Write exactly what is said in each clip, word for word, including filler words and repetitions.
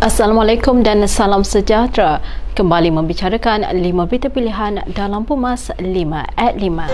Assalamualaikum dan salam sejahtera. Kembali membicarakan lima berita pilihan dalam Pumas lima at lima.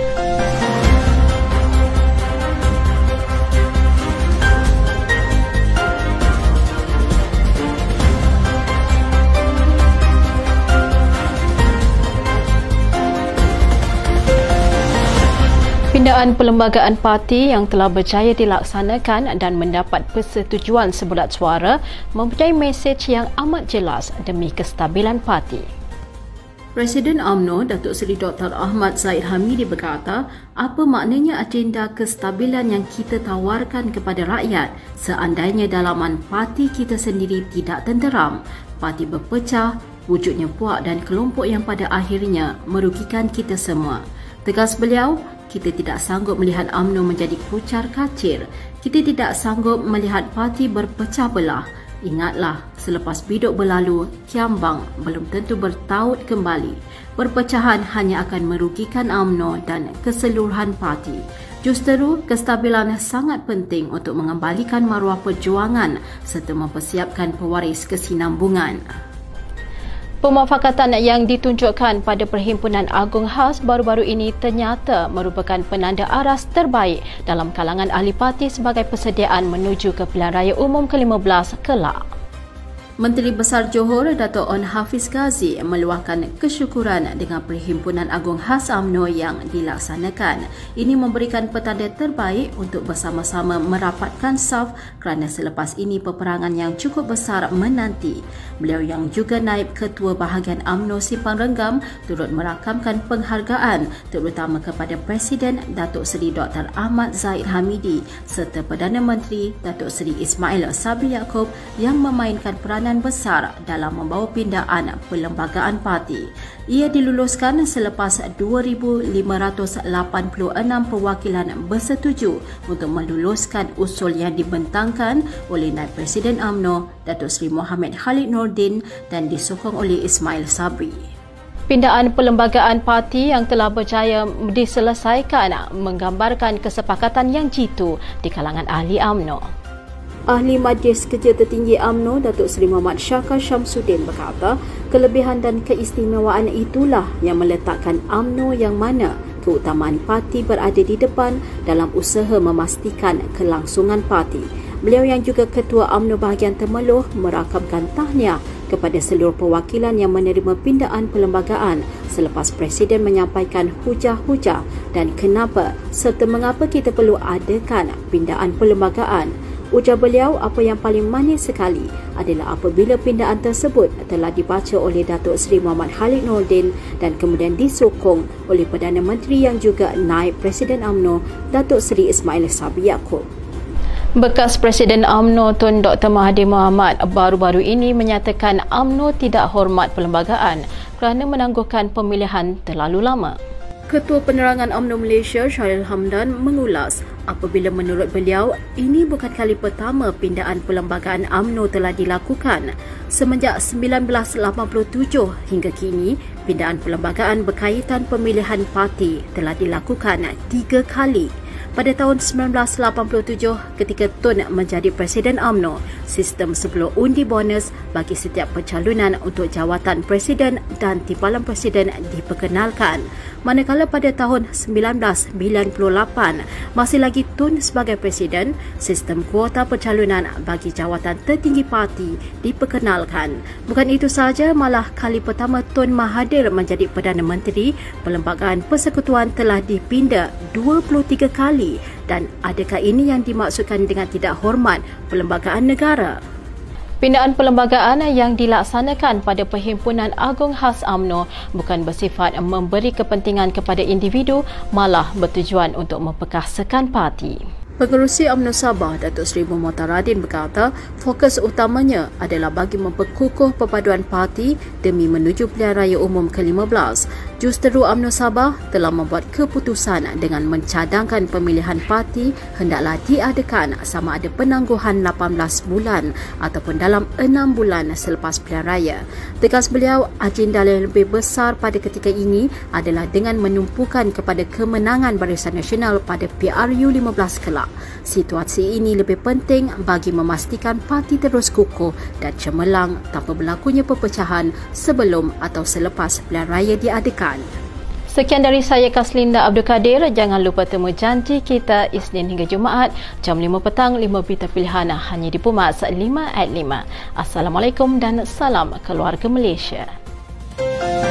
Pindaan perlembagaan parti yang telah berjaya dilaksanakan dan mendapat persetujuan sebulat suara mempunyai mesej yang amat jelas demi kestabilan parti. Presiden U M N O Datuk Seri Doktor Ahmad Zahid Hamidi berkata, apa maknanya agenda kestabilan yang kita tawarkan kepada rakyat seandainya dalaman parti kita sendiri tidak tenteram, parti berpecah, wujudnya puak dan kelompok yang pada akhirnya merugikan kita semua. Tegas beliau, kita tidak sanggup melihat U M N O menjadi kucar kacir. Kita tidak sanggup melihat parti berpecah belah. Ingatlah, selepas biduk berlalu, kiambang belum tentu bertaut kembali. Perpecahan hanya akan merugikan U M N O dan keseluruhan parti. Justeru, kestabilan sangat penting untuk mengembalikan maruah perjuangan serta mempersiapkan pewaris kesinambungan. Pemufakatan yang ditunjukkan pada Perhimpunan Agung Khas baru-baru ini ternyata merupakan penanda aras terbaik dalam kalangan ahli parti sebagai persediaan menuju ke pilihan raya umum ke lima belas kelak. Menteri Besar Johor Dato' On Hafiz Ghazi meluahkan kesyukuran dengan Perhimpunan Agung Khas U M N O yang dilaksanakan. Ini memberikan petanda terbaik untuk bersama-sama merapatkan saf kerana selepas ini peperangan yang cukup besar menanti. Beliau yang juga naib Ketua Bahagian U M N O Simpang Renggam turut merakamkan penghargaan terutama kepada Presiden Datuk Seri Doktor Ahmad Zahid Hamidi serta Perdana Menteri Datuk Seri Ismail Sabri Yaakob yang memainkan peranan besar dalam membawa pindaan perlembagaan parti. Ia diluluskan selepas dua ribu lima ratus lapan puluh enam perwakilan bersetuju untuk meluluskan usul yang dibentangkan oleh Naib Presiden U M N O Datuk Seri Mohamed Khalid Nordin dan disokong oleh Ismail Sabri. Pindaan perlembagaan parti yang telah berjaya diselesaikan menggambarkan kesepakatan yang jitu di kalangan ahli U M N O. Ahli Majlis Kerja Tertinggi U M N O Datuk Seri Muhammad Syakar Syamsuddin berkata, kelebihan dan keistimewaan itulah yang meletakkan U M N O yang mana keutamaan parti berada di depan dalam usaha memastikan kelangsungan parti. Beliau yang juga Ketua U M N O Bahagian Temeloh merakamkan tahniah kepada seluruh perwakilan yang menerima pindaan perlembagaan selepas Presiden menyampaikan hujah-hujah dan kenapa serta mengapa kita perlu adakan pindaan perlembagaan. Ujar beliau, apa yang paling manis sekali adalah apabila pindaan tersebut telah dibaca oleh Datuk Seri Muhammad Khalid Nordin dan kemudian disokong oleh Perdana Menteri yang juga naib Presiden U M N O Datuk Seri Ismail Sabri Yaakob. Bekas Presiden U M N O Tun Doktor Mahathir Mohamad baru-baru ini menyatakan U M N O tidak hormat perlembagaan kerana menangguhkan pemilihan terlalu lama. Ketua Penerangan U M N O Malaysia Syahril Hamdan mengulas apabila menurut beliau ini bukan kali pertama pindaan perlembagaan U M N O telah dilakukan. Semenjak seribu sembilan ratus lapan puluh tujuh hingga kini, pindaan perlembagaan berkaitan pemilihan parti telah dilakukan tiga kali. Pada tahun seribu sembilan ratus lapan puluh tujuh ketika Tun menjadi Presiden U M N O, sistem sebelum undi bonus bagi setiap pencalonan untuk jawatan Presiden dan Timbalan Presiden diperkenalkan. Manakala pada tahun seribu sembilan ratus sembilan puluh lapan, masih lagi Tun sebagai Presiden, sistem kuota pencalonan bagi jawatan tertinggi parti diperkenalkan. Bukan itu sahaja, malah kali pertama Tun Mahathir menjadi Perdana Menteri, perlembagaan persekutuan telah dipinda dua puluh tiga kali. Dan adakah ini yang dimaksudkan dengan tidak hormat perlembagaan negara? Pindaan perlembagaan yang dilaksanakan pada Perhimpunan Agung Khas U M N O bukan bersifat memberi kepentingan kepada individu, malah bertujuan untuk memperkasakan parti. Pengerusi U M N O Sabah Datuk Seri Muhtaradin berkata, fokus utamanya adalah bagi memperkukuh perpaduan parti demi menuju pilihan raya umum ke lima belas. Justeru U M N O Sabah telah membuat keputusan dengan mencadangkan pemilihan parti hendaklah diadakan sama ada penangguhan lapan belas bulan ataupun dalam enam bulan selepas pilihan raya. Tegas beliau, agenda yang lebih besar pada ketika ini adalah dengan menumpukan kepada kemenangan Barisan Nasional pada P R U lima belas kelak. menolak. Situasi ini lebih penting bagi memastikan parti terus kukuh dan cemerlang tanpa berlakunya perpecahan sebelum atau selepas pilihan raya diadakan. Sekian dari saya, Kaslinda Abdul Kadir. Jangan lupa temu janji kita Isnin hingga Jumaat jam lima petang, lima berita pilihan hanya di Pumas lima at lima. Assalamualaikum dan salam keluarga Malaysia.